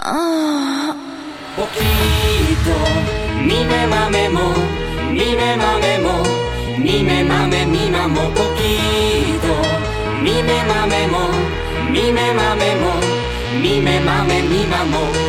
Poquito, mime mame mo, mime mame mo, mime mame mi mamo. Poquito, mime mame mo, mime mame mo, mime mame mi mamo.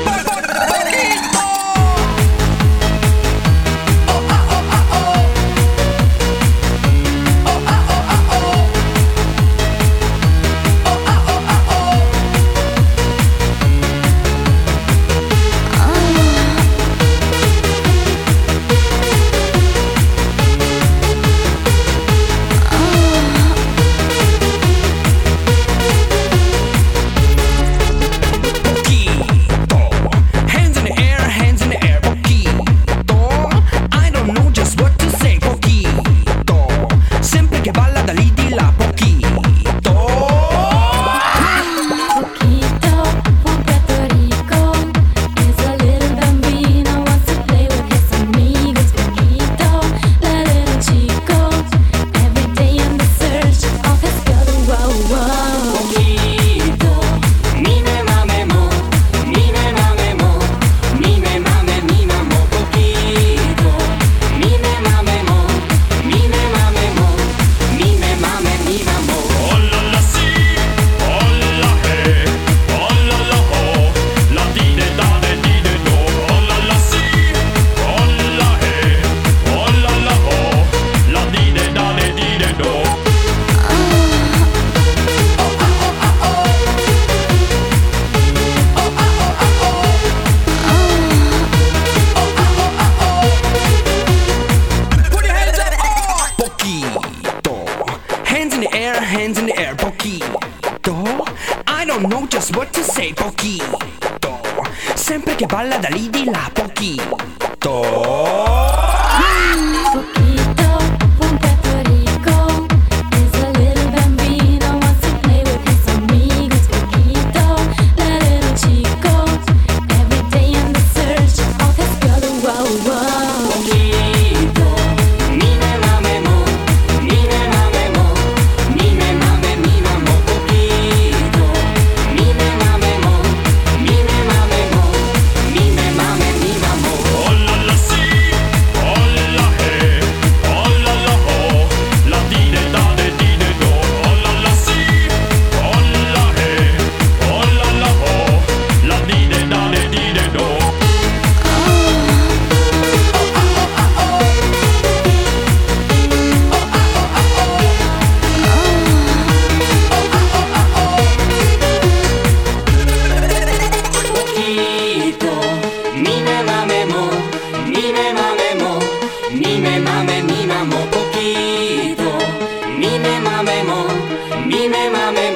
Hands in the air, poquito. I don't know just what to say, poquito. Sempre che balla da lì di là, poquito. Mime mame mi mamo. Poquito, mime mame mo, mime mame mo.